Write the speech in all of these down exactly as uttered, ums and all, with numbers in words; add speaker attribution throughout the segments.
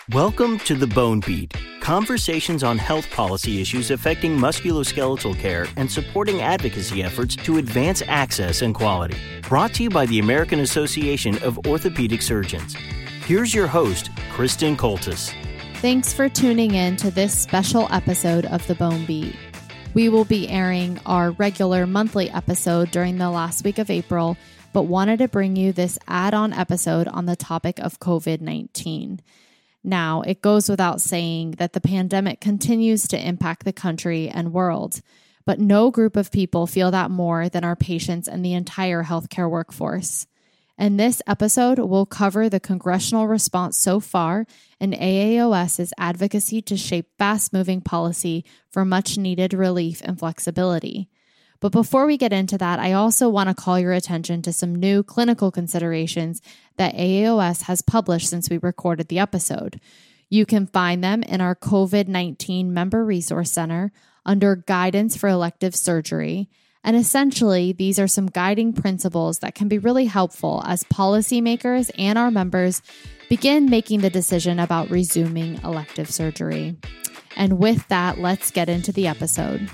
Speaker 1: Welcome to The Bone Beat, conversations on health policy issues affecting musculoskeletal care and supporting advocacy efforts to advance access and quality. Brought to you by the American Association of Orthopedic Surgeons. Here's your host, Kristen Coltis.
Speaker 2: Thanks for tuning in to this special episode of The Bone Beat. We will be airing our regular monthly episode during the last week of April, but wanted to bring you this add-on episode on the topic of covid nineteen. Now, it goes without saying that the pandemic continues to impact the country and world, but no group of people feel that more than our patients and the entire healthcare workforce. And this episode will cover the congressional response so far and A A O S's advocacy to shape fast-moving policy for much-needed relief and flexibility. But before we get into that, I also want to call your attention to some new clinical considerations that A A O S has published since we recorded the episode. You can find them in our covid nineteen Member Resource Center under Guidance for Elective Surgery. And essentially, these are some guiding principles that can be really helpful as policymakers and our members begin making the decision about resuming elective surgery. And with that, let's get into the episode.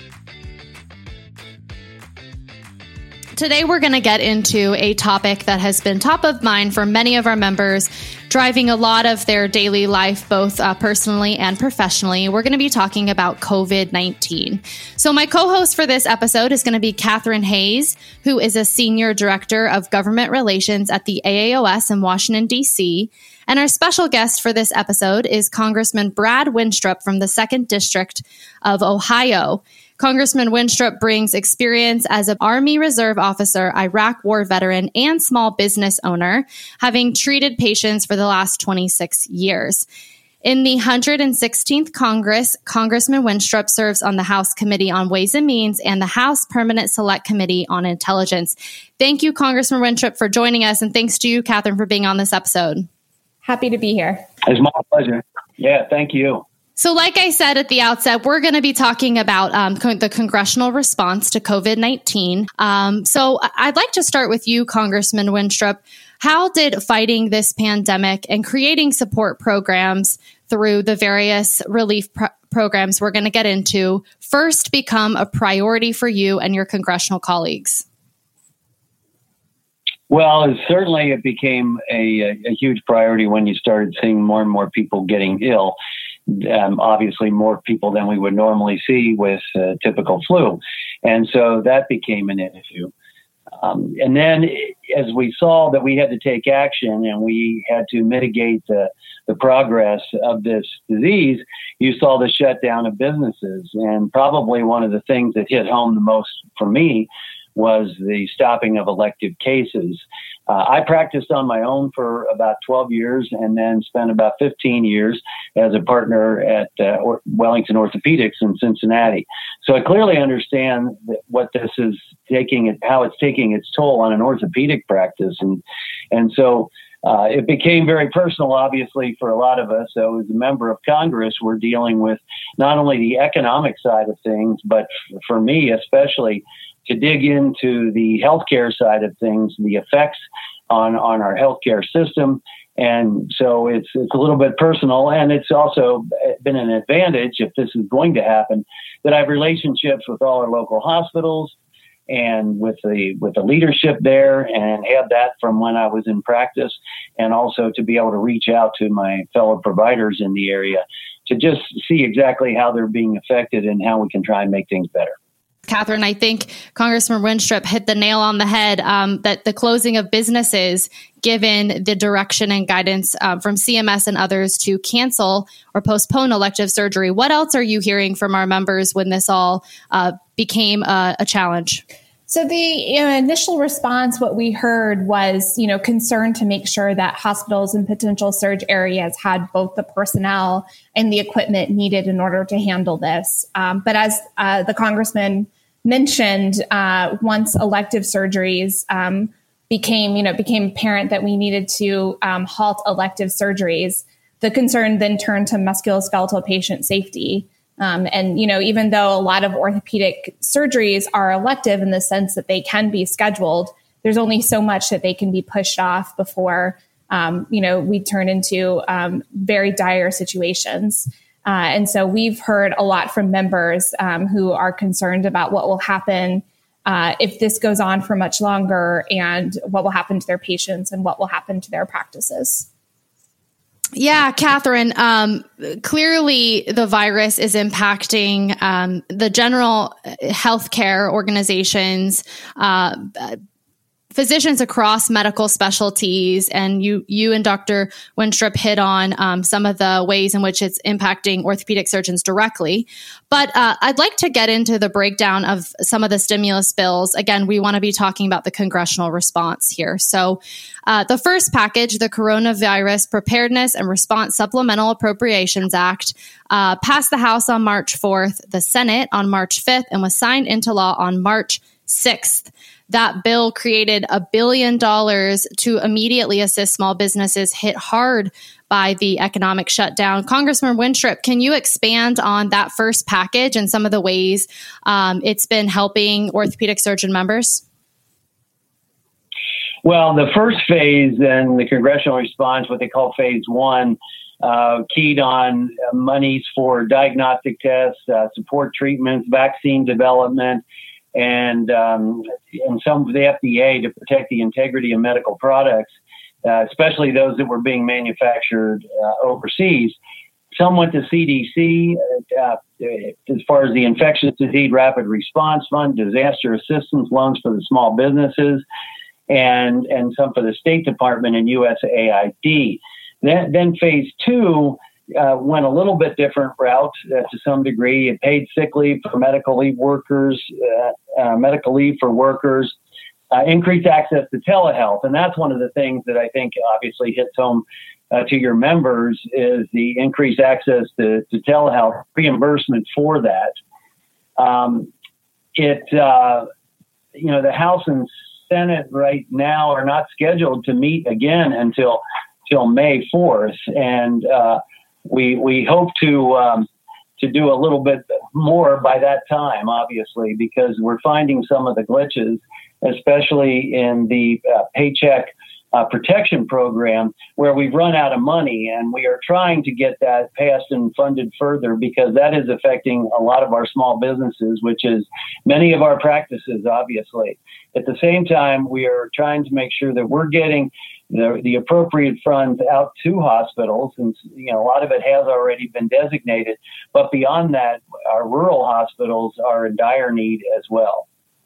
Speaker 2: Today, we're going to get into a topic that has been top of mind for many of our members, driving a lot of their daily life, both uh, personally and professionally. We're going to be talking about covid nineteen. So my co-host for this episode is going to be Catherine Hayes, who is a Senior Director of Government Relations at the A A O S in Washington, D C. And our special guest for this episode is Congressman Brad Wenstrup from the second District of Ohio. Congressman Wenstrup brings experience as an Army Reserve officer, Iraq War veteran, and small business owner, having treated patients for the last twenty-six years. In the one hundred sixteenth Congress, Congressman Wenstrup serves on the House Committee on Ways and Means and the House Permanent Select Committee on Intelligence. Thank you, Congressman Wenstrup, for joining us, and thanks to you, Catherine, for being on this episode.
Speaker 3: Happy to be here.
Speaker 4: It's my pleasure. Yeah, thank you.
Speaker 2: So like I said at the outset, we're going to be talking about um, co- the congressional response to covid nineteen. Um, so I'd like to start with you, Congressman Wenstrup. How did fighting this pandemic and creating support programs through the various relief pro- programs we're going to get into first become a priority for you and your congressional colleagues?
Speaker 4: Well, it, certainly it became a, a huge priority when you started seeing more and more people getting ill. Um, obviously, more people than we would normally see with uh, typical flu. And so that became an issue. Um, and then as we saw that we had to take action and we had to mitigate the, the progress of this disease, you saw the shutdown of businesses. And probably one of the things that hit home the most for me was the stopping of elective cases. Uh, I practiced on my own for about twelve years and then spent about fifteen years as a partner at uh, or- Wellington Orthopedics in Cincinnati. So I clearly understand that what this is taking, how it's taking its toll on an orthopedic practice. And, and so uh, it became very personal, obviously, for a lot of us. So as a member of Congress, we're dealing with not only the economic side of things, but f- for me especially, to dig into the healthcare side of things, the effects on, on our healthcare system. And so it's it's a little bit personal, and it's also been an advantage, if this is going to happen, that I have relationships with all our local hospitals and with the with the leadership there, and had that from when I was in practice, and also to be able to reach out to my fellow providers in the area to just see exactly how they're being affected and how we can try and make things better.
Speaker 2: Catherine, I think Congressman Wenstrup hit the nail on the head, um, that the closing of businesses, given the direction and guidance um, from C M S and others to cancel or postpone elective surgery. What else are you hearing from our members when this all uh, became a, a challenge?
Speaker 3: So the you know, initial response, what we heard was, you know, concern to make sure that hospitals and potential surge areas had both the personnel and the equipment needed in order to handle this. Um, but as uh, the congressman mentioned, uh, once elective surgeries um, became, you know, became apparent that we needed to um, halt elective surgeries, the concern then turned to musculoskeletal patient safety. Um, and, you know, even though a lot of orthopedic surgeries are elective in the sense that they can be scheduled, there's only so much that they can be pushed off before um, you know, we turn into um, very dire situations. Uh, and so we've heard a lot from members um, who are concerned about what will happen uh, if this goes on for much longer, and what will happen to their patients and what will happen to their practices.
Speaker 2: Yeah, Catherine, um, clearly the virus is impacting um, the general healthcare organizations, uh, physicians across medical specialties, and you you and Doctor Wenstrup hit on um, some of the ways in which it's impacting orthopedic surgeons directly. But uh, I'd like to get into the breakdown of some of the stimulus bills. Again, we want to be talking about the congressional response here. So uh, the first package, the Coronavirus Preparedness and Response Supplemental Appropriations Act, uh, passed the House on March fourth, the Senate on March fifth, and was signed into law on March sixth. That bill created a billion dollars to immediately assist small businesses hit hard by the economic shutdown. Congressman Wenstrup, can you expand on that first package and some of the ways um, it's been helping orthopedic surgeon members?
Speaker 4: Well, the first phase and the congressional response, what they call phase one, uh, keyed on uh, monies for diagnostic tests, uh, support treatments, vaccine development, and um, and some of the F D A to protect the integrity of medical products, uh, especially those that were being manufactured uh, overseas. Some went to C D C uh, as far as the Infectious Disease Rapid Response Fund, disaster assistance loans for the small businesses, and and some for the State Department and U S A I D. Then, then phase two Uh, went a little bit different route uh, to some degree. It paid sick leave for medical leave workers, uh, uh, medical leave for workers, uh, increased access to telehealth. And that's one of the things that I think obviously hits home uh, to your members is the increased access to, to telehealth, reimbursement for that. Um, it, uh, you know, the House and Senate right now are not scheduled to meet again until, till May fourth. And, uh, We we hope to um, to do a little bit more by that time, obviously, because we're finding some of the glitches, especially in the uh, Paycheck uh, Protection Program, where we've run out of money, and we are trying to get that passed and funded further because that is affecting a lot of our small businesses, which is many of our practices, obviously. At the same time, we are trying to make sure that we're getting The, the appropriate funds out to hospitals, and you know a lot of it has already been designated. But beyond that, our rural hospitals are in dire need as well.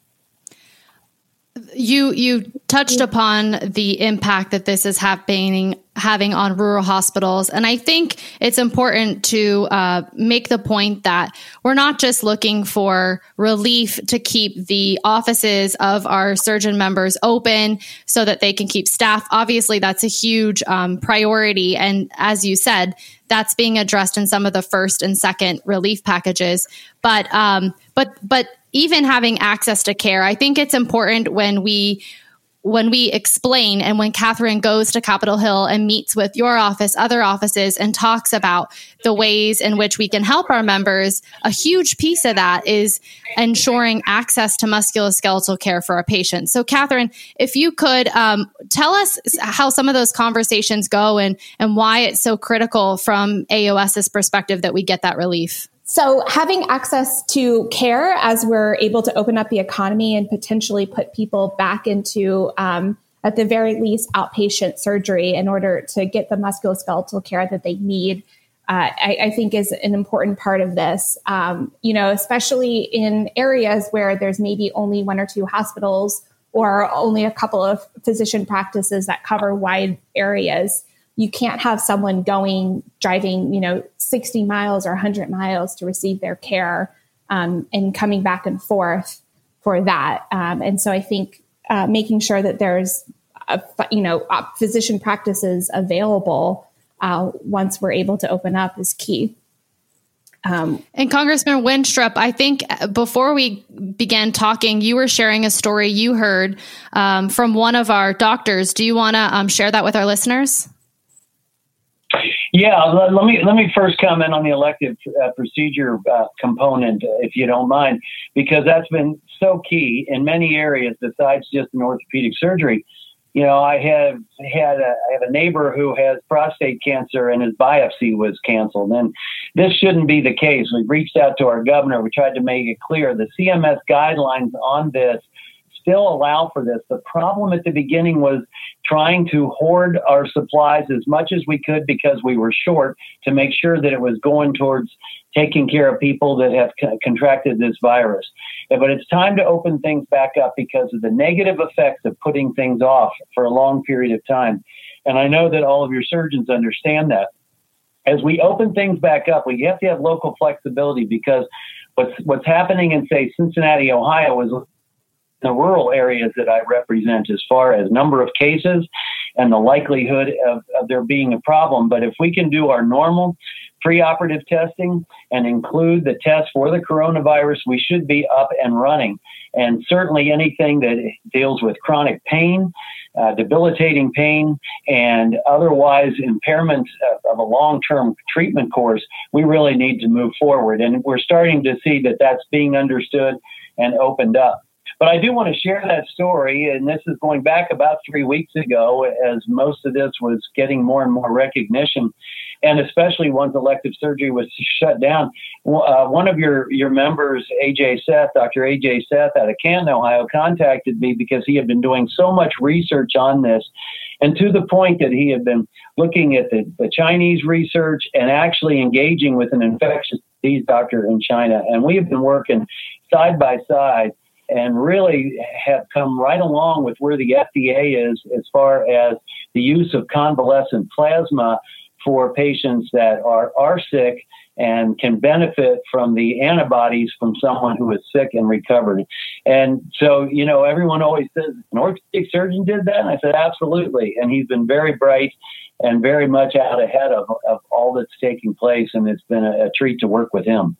Speaker 2: You you touched upon the impact that this is having having on rural hospitals, and I think it's important to uh, make the point that we're not just looking for relief to keep the offices of our surgeon members open so that they can keep staff. Obviously, that's a huge um, priority, and as you said, that's being addressed in some of the first and second relief packages. But um, but but. Even having access to care, I think it's important when we when we explain and when Catherine goes to Capitol Hill and meets with your office, other offices, and talks about the ways in which we can help our members. A huge piece of that is ensuring access to musculoskeletal care for our patients. So, Catherine, if you could um, tell us how some of those conversations go and and why it's so critical from AOS's perspective that we get that relief.
Speaker 3: So having access to care as we're able to open up the economy and potentially put people back into, um, at the very least, outpatient surgery in order to get the musculoskeletal care that they need, uh, I, I think is an important part of this. Um, you know, especially in areas where there's maybe only one or two hospitals or only a couple of physician practices that cover wide areas. You can't have someone going, driving, you know, sixty miles or one hundred miles to receive their care um, and coming back and forth for that. Um, and so I think uh, making sure that there's, a, you know, physician practices available uh, once we're able to open up is key. Um,
Speaker 2: and Congressman Wenstrup, I think before we began talking, you were sharing a story you heard um, from one of our doctors. Do you want to um, share that with our listeners?
Speaker 4: Yeah, let, let me let me first comment on the elective uh, procedure uh, component, if you don't mind, because that's been so key in many areas besides just in orthopedic surgery. You know, I have had a, I have a neighbor who has prostate cancer and his biopsy was canceled. And this shouldn't be the case. We've reached out to our governor. We tried to make it clear. The C M S guidelines on this still allow for this. The problem at the beginning was trying to hoard our supplies as much as we could because we were short to make sure that it was going towards taking care of people that have c- contracted this virus. But it's time to open things back up because of the negative effects of putting things off for a long period of time. And I know that all of your surgeons understand that. As we open things back up, we have to have local flexibility because what's what's happening in, say, Cincinnati, Ohio is the rural areas that I represent as far as number of cases and the likelihood of, of there being a problem. But if we can do our normal preoperative testing and include the test for the coronavirus, we should be up and running. And certainly anything that deals with chronic pain, uh, debilitating pain, and otherwise impairments of, of a long-term treatment course, we really need to move forward. And we're starting to see that that's being understood and opened up. But I do want to share that story, and this is going back about three weeks ago as most of this was getting more and more recognition, and especially once elective surgery was shut down. Uh, one of your, your members, A J Seth, Doctor A J Seth out of Canton, Ohio, contacted me because he had been doing so much research on this, and to the point that he had been looking at the, the Chinese research and actually engaging with an infectious disease doctor in China. And we have been working side by side and really have come right along with where the F D A is as far as the use of convalescent plasma for patients that are, are sick and can benefit from the antibodies from someone who is sick and recovered. And so, you know, everyone always says, an orthopedic surgeon did that? And I said, absolutely. And he's been very bright and very much out ahead of, of all that's taking place. And it's been a, a treat to work with him.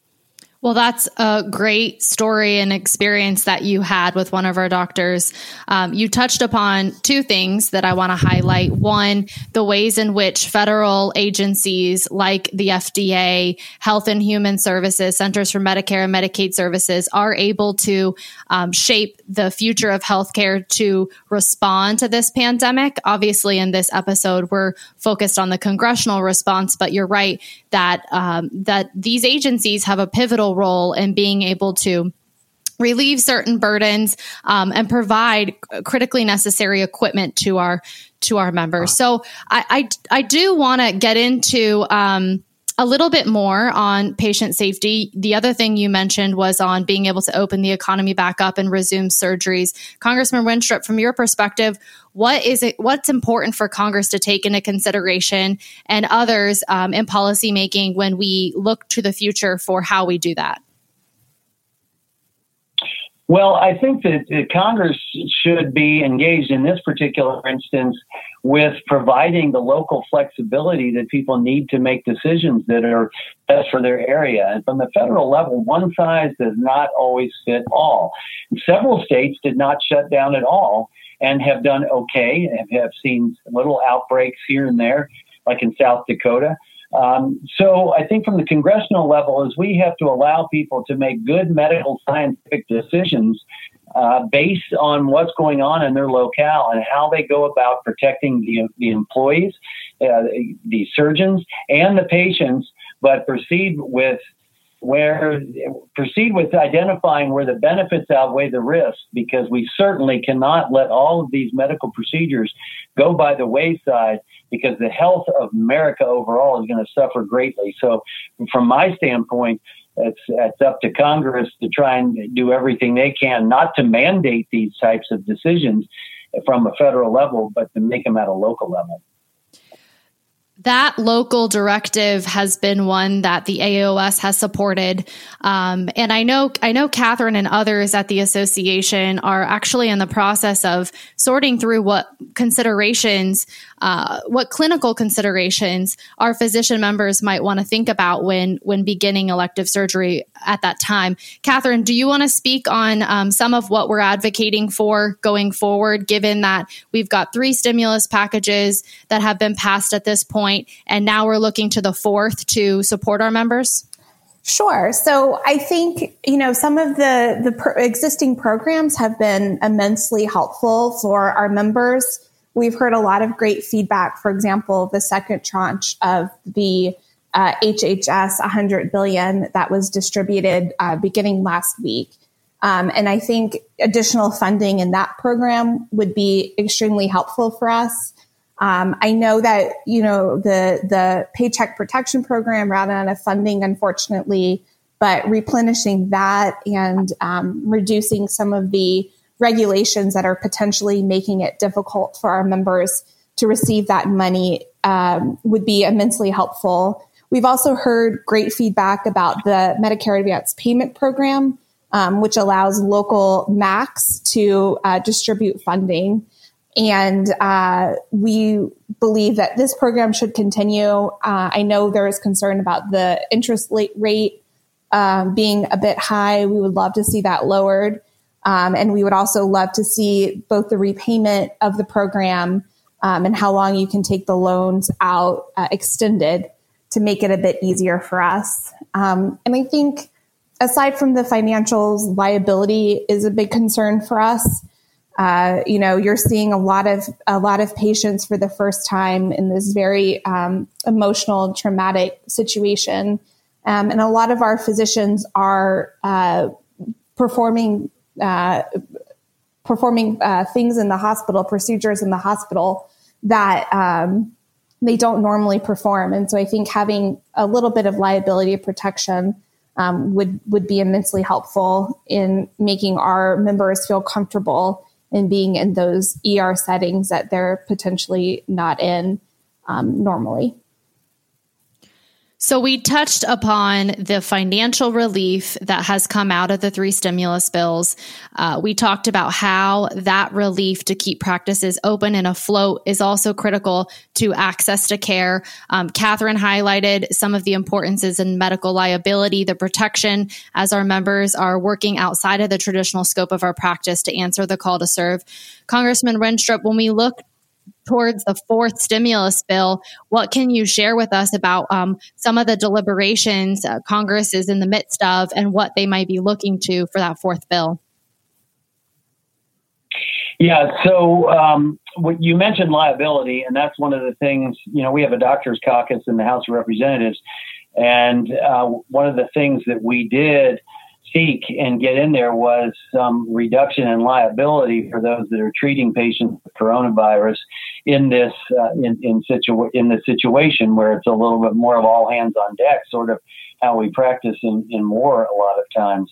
Speaker 2: Well, that's a great story and experience that you had with one of our doctors. Um, you touched upon two things that I want to highlight. One, the ways in which federal agencies like the F D A, Health and Human Services, Centers for Medicare and Medicaid Services are able to um, shape the future of healthcare to respond to this pandemic. Obviously, in this episode, we're focused on the congressional response, but you're right that um, that these agencies have a pivotal role in being able to relieve certain burdens um, and provide critically necessary equipment to our to our members. So I I, I do want to get into um, a little bit more on patient safety. The other thing you mentioned was on being able to open the economy back up and resume surgeries. Congressman Winstrup, from your perspective, what is it? What's important for Congress to take into consideration and others um, in policymaking when we look to the future for how we do that?
Speaker 4: Well, I think that Congress should be engaged in this particular instance with providing the local flexibility that people need to make decisions that are best for their area. And from the federal level, one size does not always fit all. Several states did not shut down at all and have done okay, and have seen little outbreaks here and there, like in South Dakota. Um, so I think from the congressional level is we have to allow people to make good medical scientific decisions uh, based on what's going on in their locale and how they go about protecting the, the employees, uh, the surgeons, and the patients, but proceed with where proceed with identifying where the benefits outweigh the risks, because we certainly cannot let all of these medical procedures go by the wayside, because the health of America overall is going to suffer greatly. So from my standpoint, it's, it's up to Congress to try and do everything they can, not to mandate these types of decisions from a federal level, but to make them at a local level.
Speaker 2: That local directive has been one that the A A O S has supported. Um, and I know, I know Catherine and others at the association are actually in the process of sorting through what considerations, uh, what clinical considerations our physician members might want to think about when, when beginning elective surgery at that time. Catherine, do you want to speak on um, some of what we're advocating for going forward, given that we've got three stimulus packages that have been passed at this point, and now we're looking to the fourth to support our members?
Speaker 3: Sure. So I think, you know, some of the, the pro- existing programs have been immensely helpful for our members. We've heard a lot of great feedback. For example, the second tranche of the uh, H H S one hundred billion dollars that was distributed uh, beginning last week. Um, and I think additional funding in that program would be extremely helpful for us. Um, I know that, you know, the, the Paycheck Protection Program ran out of funding, unfortunately, but replenishing that and um, reducing some of the regulations that are potentially making it difficult for our members to receive that money um, would be immensely helpful. We've also heard great feedback about the Medicare Advance Payment Program, um, which allows local M A Cs to uh, distribute funding. And uh, we believe that this program should continue. Uh, I know there is concern about the interest rate um, being a bit high. We would love to see that lowered. Um, and we would also love to see both the repayment of the program um, and how long you can take the loans out uh, extended to make it a bit easier for us. Um, and I think aside from the financials, liability is a big concern for us. Uh, you know, you're seeing a lot of a lot of patients for the first time in this very um, emotional, traumatic situation, um, and a lot of our physicians are uh, performing uh, performing uh, things in the hospital, procedures in the hospital that um, they don't normally perform. And so, I think having a little bit of liability protection um, would would be immensely helpful in making our members feel comfortable in being in those E R settings that they're potentially not in um, normally.
Speaker 2: So we touched upon the financial relief that has come out of the three stimulus bills. Uh, we talked about how that relief to keep practices open and afloat is also critical to access to care. Um, Catherine highlighted some of the importances in medical liability, the protection as our members are working outside of the traditional scope of our practice to answer the call to serve. Congressman Renstrup, when we look towards the fourth stimulus bill, what can you share with us about um, some of the deliberations uh, Congress is in the midst of and what they might be looking to for that fourth bill?
Speaker 4: Yeah, so um, what you mentioned liability, and that's one of the things, you know, we have a doctor's caucus in the House of Representatives, and uh, one of the things that we did seek and get in there was some reduction in liability for those that are treating patients with coronavirus in this uh, in in, situ- in this situation where it's a little bit more of all hands on deck, sort of how we practice in, in war a lot of times.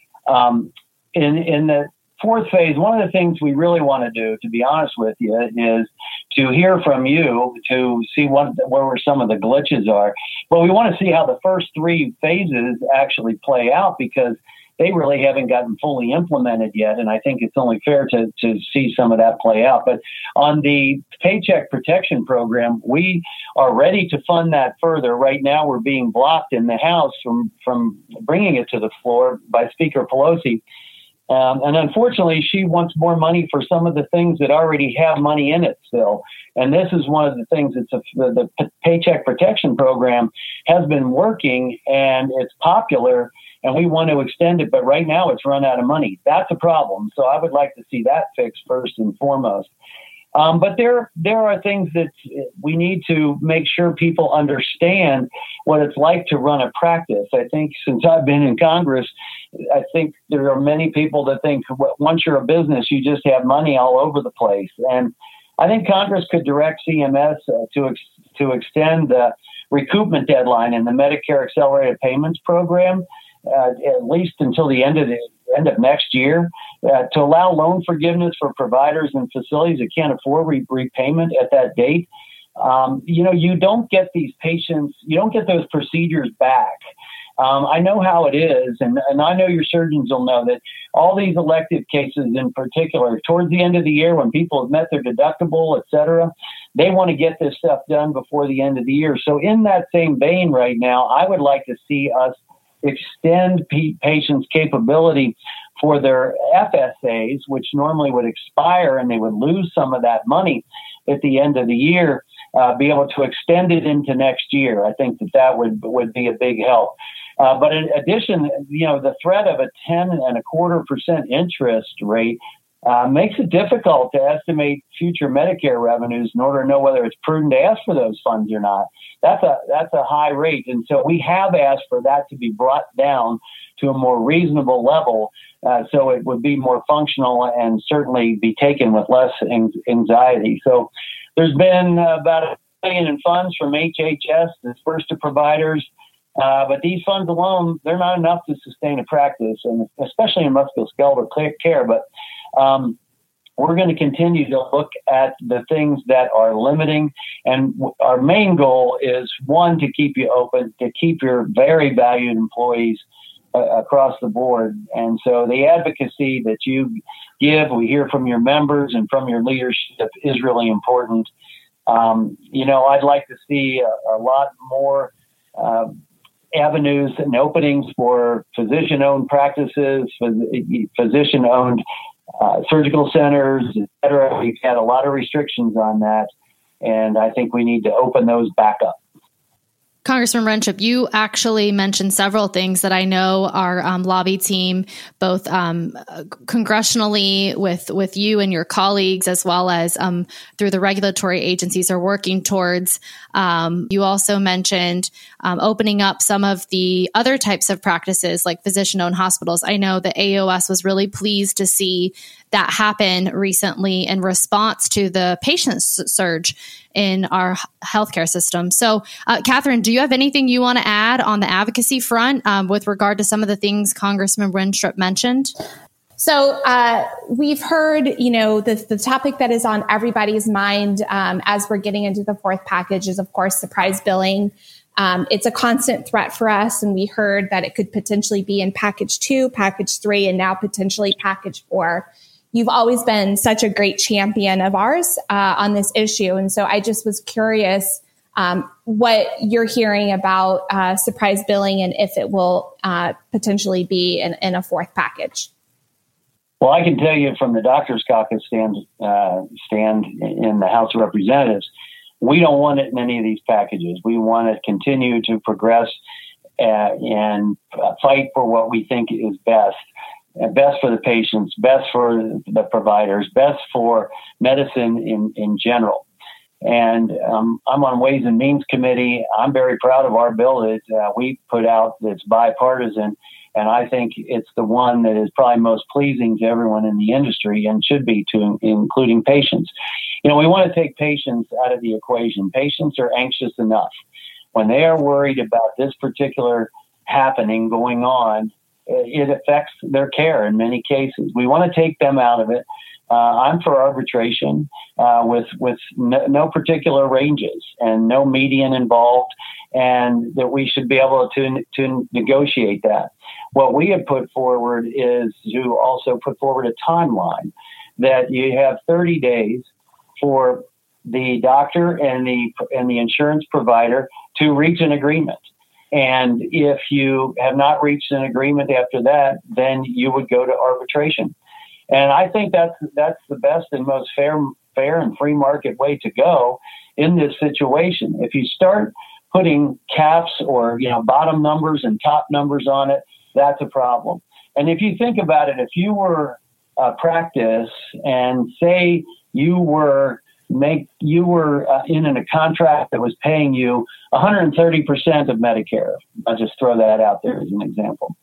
Speaker 4: Um, in in the fourth phase, one of the things we really want to do, to be honest with you, is to hear from you to see what where some of the glitches are. But we want to see how the first three phases actually play out, because they really haven't gotten fully implemented yet. And I think it's only fair to, to see some of that play out. But on the Paycheck Protection Program, we are ready to fund that further. Right now, we're being blocked in the House from, from bringing it to the floor by Speaker Pelosi. Um, and unfortunately, she wants more money for some of the things that already have money in it still. And this is one of the things that's a, the, the Paycheck Protection Program has been working, and it's popular, and we want to extend it. But right now it's run out of money. That's a problem. So I would like to see that fixed first and foremost. Um, but there, there are things that we need to make sure people understand what it's like to run a practice. I think since I've been in Congress, I think there are many people that think once you're a business, you just have money all over the place. And I think Congress could direct C M S uh, to ex- to extend the recoupment deadline in the Medicare Accelerated Payments Program uh, at least until the end of the end of next year, uh, to allow loan forgiveness for providers and facilities that can't afford re- repayment at that date. Um, you know, you don't get these patients, you don't get those procedures back. Um, I know how it is, and, and I know your surgeons will know that all these elective cases in particular, towards the end of the year when people have met their deductible, et cetera, they want to get this stuff done before the end of the year. So in that same vein right now, I would like to see us extend p- patients' capability for their F S As, which normally would expire and they would lose some of that money at the end of the year, uh, be able to extend it into next year. I think that that would, would be a big help. Uh, but in addition, you know, the threat of a ten and a quarter percent interest rate uh, makes it difficult to estimate future Medicare revenues in order to know whether it's prudent to ask for those funds or not. That's a that's a high rate, and so we have asked for that to be brought down to a more reasonable level, uh, so it would be more functional and certainly be taken with less anxiety. So there's been about a billion in funds from H H S dispersed to providers. Uh, but these funds alone, they're not enough to sustain a practice, and especially in musculoskeletal care. But um, we're going to continue to look at the things that are limiting. And w- our main goal is, one, to keep you open, to keep your very valued employees uh, across the board. And so the advocacy that you give, we hear from your members and from your leadership, is really important. Um, you know, I'd like to see a, a lot more uh, avenues and openings for physician-owned practices, phys- physician-owned uh, surgical centers, et cetera. We've had a lot of restrictions on that, and I think we need to open those back up.
Speaker 2: Congressman Renship, you actually mentioned several things that I know our um, lobby team, both um, congressionally with with you and your colleagues, as well as um, through the regulatory agencies, are working towards. Um, you also mentioned um, opening up some of the other types of practices like physician-owned hospitals. I know that A O S was really pleased to see that happen recently in response to the patient surge in our healthcare system. So, uh, Catherine, do you have anything you want to add on the advocacy front um, with regard to some of the things Congressman Renship mentioned?
Speaker 3: So uh, we've heard, you know, the, the topic that is on everybody's mind um, as we're getting into the fourth package is, of course, surprise billing. Um, it's a constant threat for us, and we heard that it could potentially be in package two, package three, and now potentially package four. You've always been such a great champion of ours uh, on this issue. And so I just was curious um, what you're hearing about uh, surprise billing and if it will uh, potentially be in, in a fourth package.
Speaker 4: Well, I can tell you from the Doctors Caucus stand, uh, stand in the House of Representatives, we don't want it in any of these packages. We want to continue to progress uh, and uh, fight for what we think is best. Best for the patients, best for the providers, best for medicine in, in general. And um, I'm on Ways and Means Committee. I'm very proud of our bill that uh, we put out that's bipartisan, and I think it's the one that is probably most pleasing to everyone in the industry and should be to including patients. You know, we want to take patients out of the equation. Patients are anxious enough. When they are worried about this particular happening going on, it affects their care in many cases. We want to take them out of it. Uh, I'm for arbitration uh, with with no, no particular ranges and no median involved, and that we should be able to to negotiate that. What we have put forward is to also put forward a timeline that you have thirty days for the doctor and the and the insurance provider to reach an agreement. And if you have not reached an agreement after that, then you would go to arbitration. And I think that's that's the best and most fair, fair and free market way to go in this situation. If you start putting caps or, you know, bottom numbers and top numbers on it, that's a problem. And if you think about it, if you were a practice and say you were make you were uh, in a contract that was paying you one hundred thirty percent of Medicare. I'll just throw that out there as an example.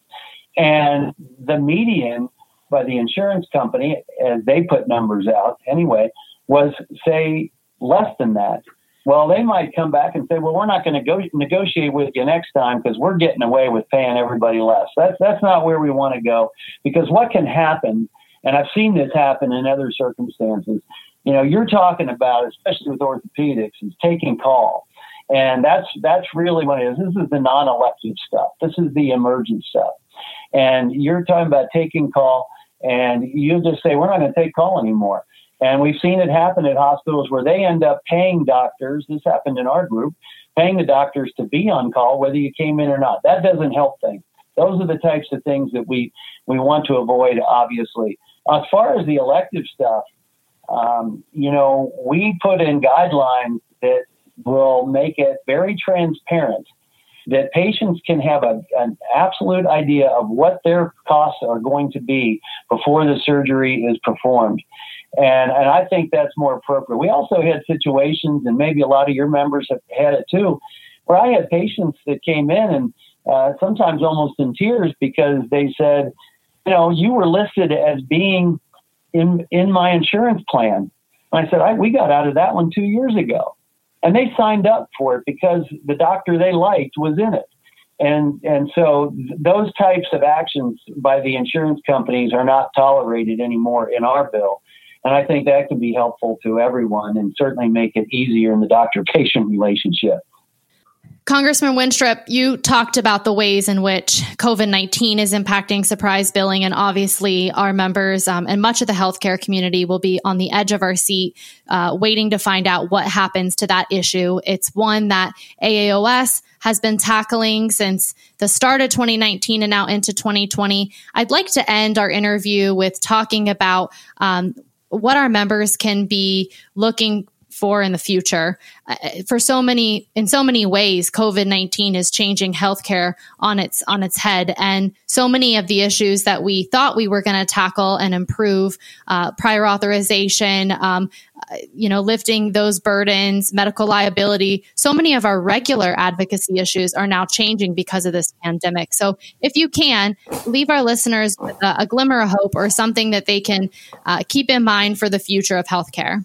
Speaker 4: And the median by the insurance company, as they put numbers out anyway, was, say, less than that. Well, they might come back and say, well, we're not going to go negotiate with you next time because we're getting away with paying everybody less. That's, that's not where we want to go, because what can happen, and I've seen this happen in other circumstances, you know, you're talking about, especially with orthopedics, is taking call. And that's that's really what it is. This is the non-elective stuff. This is the emergent stuff. And you're talking about taking call, and you just say, we're not going to take call anymore. And we've seen it happen at hospitals where they end up paying doctors. This happened in our group, paying the doctors to be on call, whether you came in or not. That doesn't help things. Those are the types of things that we, we want to avoid, obviously. As far as the elective stuff, Um, you know, we put in guidelines that will make it very transparent that patients can have a, an absolute idea of what their costs are going to be before the surgery is performed. And, and I think that's more appropriate. We also had situations, and maybe a lot of your members have had it too, where I had patients that came in and uh, sometimes almost in tears because they said, you know, you were listed as being in in my insurance plan. And I said, I, we got out of that one two years ago. And they signed up for it because the doctor they liked was in it. And and so th- those types of actions by the insurance companies are not tolerated anymore in our bill. And I think that can be helpful to everyone and certainly make it easier in the doctor-patient relationship.
Speaker 2: Congressman Winstrup, you talked about the ways in which COVID nineteen is impacting surprise billing, and obviously our members um, and much of the healthcare community will be on the edge of our seat uh, waiting to find out what happens to that issue. It's one that A A O S has been tackling since the start of twenty nineteen and now into twenty twenty. I'd like to end our interview with talking about um, what our members can be looking for in the future. Uh, for so many, in so many ways, COVID nineteen is changing healthcare on its on its head, and so many of the issues that we thought we were going to tackle and improve, uh, prior authorization, um, uh, you know, lifting those burdens, medical liability. So many of our regular advocacy issues are now changing because of this pandemic. So, if you can, leave our listeners with a, a glimmer of hope or something that they can uh, keep in mind for the future of healthcare.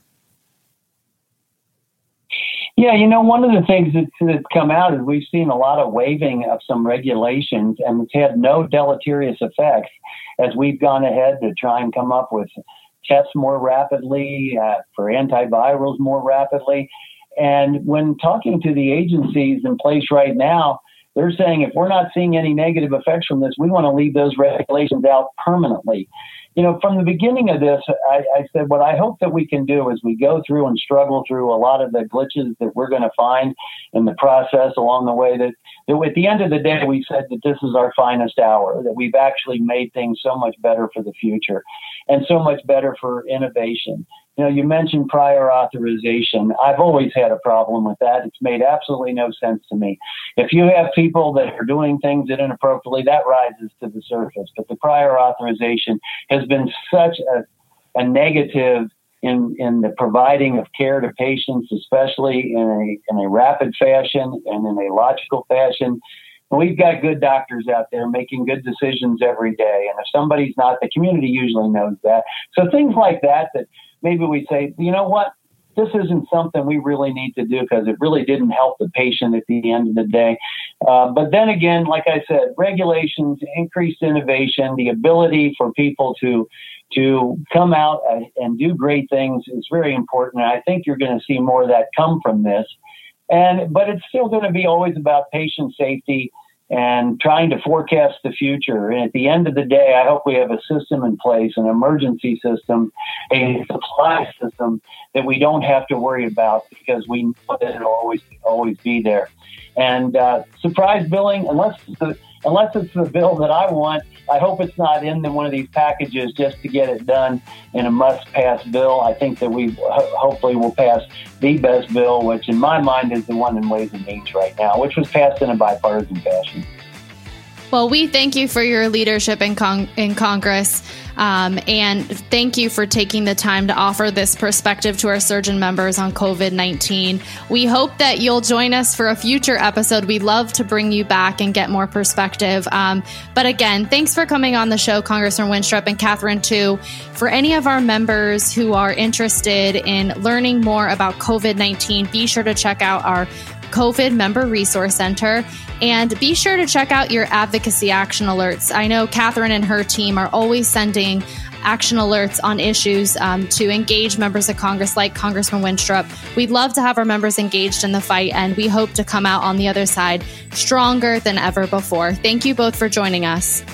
Speaker 4: Yeah, you know, one of the things that's, that's come out is we've seen a lot of waiving of some regulations, and it's had no deleterious effects as we've gone ahead to try and come up with tests more rapidly, uh, for antivirals more rapidly. And when talking to the agencies in place right now, they're saying if we're not seeing any negative effects from this, we want to leave those regulations out permanently. You know, from the beginning of this, I, I said what I hope that we can do is we go through and struggle through a lot of the glitches that we're going to find in the process along the way, that, that at the end of the day, we said that this is our finest hour, that we've actually made things so much better for the future and so much better for innovation. You know, you mentioned prior authorization. I've always had a problem with that. It's made absolutely no sense to me. If you have people that are doing things that inappropriately, that rises to the surface. But the prior authorization has been such a, a negative in, in the providing of care to patients, especially in a, in a rapid fashion and in a logical fashion. We've got good doctors out there making good decisions every day. And if somebody's not, the community usually knows that. So things like that, that maybe we say, you know what, this isn't something we really need to do because it really didn't help the patient at the end of the day. Uh, but then again, like I said, regulations, increased innovation, the ability for people to to come out and do great things is very important. And I think you're going to see more of that come from this. And but it's still going to be always about patient safety and trying to forecast the future. And at the end of the day, I hope we have a system in place, an emergency system, a supply system that we don't have to worry about because we know that it'll always always be there. And uh, surprise billing, unless it's the, unless it's the bill that I want, I hope it's not in the, one of these packages just to get it done in a must-pass bill. I think that we ho- hopefully will pass the best bill, which in my mind is the one in Ways and Means right now, which was passed in a bipartisan fashion.
Speaker 2: Well, we thank you for your leadership in, con- in Congress, um, and thank you for taking the time to offer this perspective to our surgeon members on COVID nineteen. We hope that you'll join us for a future episode. We'd love to bring you back and get more perspective. Um, but again, thanks for coming on the show, Congressman Winstrup, and Catherine, too. For any of our members who are interested in learning more about COVID nineteen, be sure to check out our COVID Member Resource Center, and be sure to check out your advocacy action alerts. I know Catherine and her team are always sending action alerts on issues um, to engage members of Congress like Congressman Winstrup. We'd love to have our members engaged in the fight, and we hope to come out on the other side stronger than ever before. Thank you both for joining us.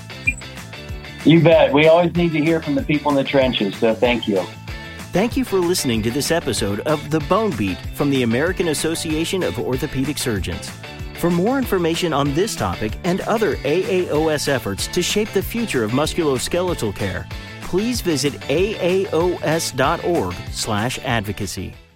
Speaker 4: You bet. We always need to hear from the people in the trenches, so thank you.
Speaker 1: Thank you for listening to this episode of The Bone Beat from the American Association of Orthopedic Surgeons. For more information on this topic and other A A O S efforts to shape the future of musculoskeletal care, please visit A A O S dot org slash advocacy.